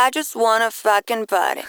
I just wanna fucking party.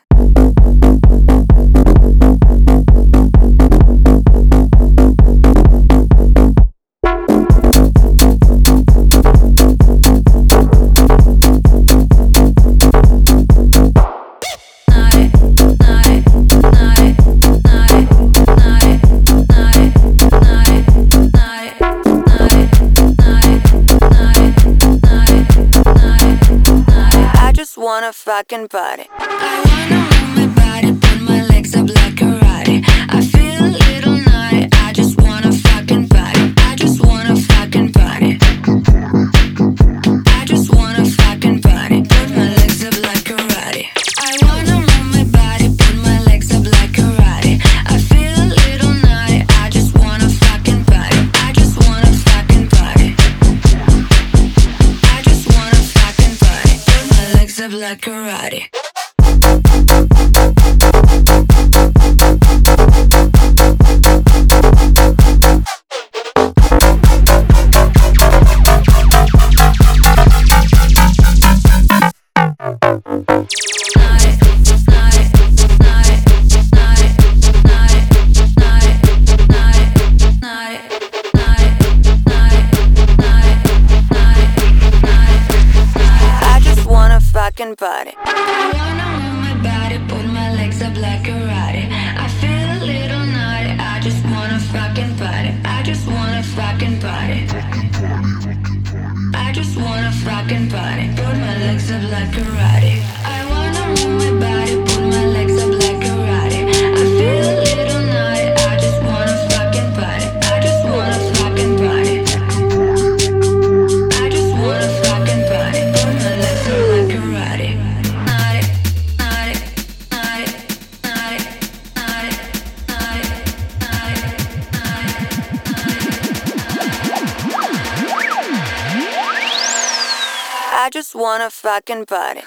I just wanna fucking party. I wanna move my body, put my legs up like karate. I feel a little naughty, I just wanna fucking party. I just wanna fucking party. I just wanna fucking party, put my legs up like karate. I wanna move my body, put my legs up like karate. I feel a little naughty, I just wanna fucking party. I just wanna fucking party. I just wanna fucking party, put my legs up like karate. I just wanna fucking party. I wanna move my body, put my legs up like karate. I feel a little naughty, I just wanna fucking party. I just wanna fucking party. I just wanna fucking party, put my legs up like karate. I wanna move my body, put my legs up like karate. I feel a little naughty, I just wanna fucking party. I just wanna fucking party. I just wanna fucking party, put my legs up like karate. Naughty, naughty, naughty, naughty, naughty, naughty, I just wanna fucking party.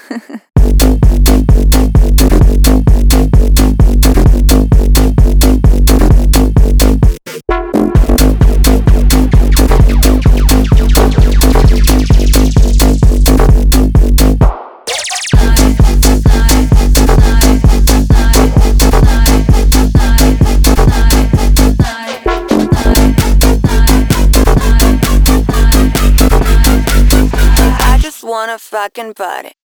I just wanna fucking party.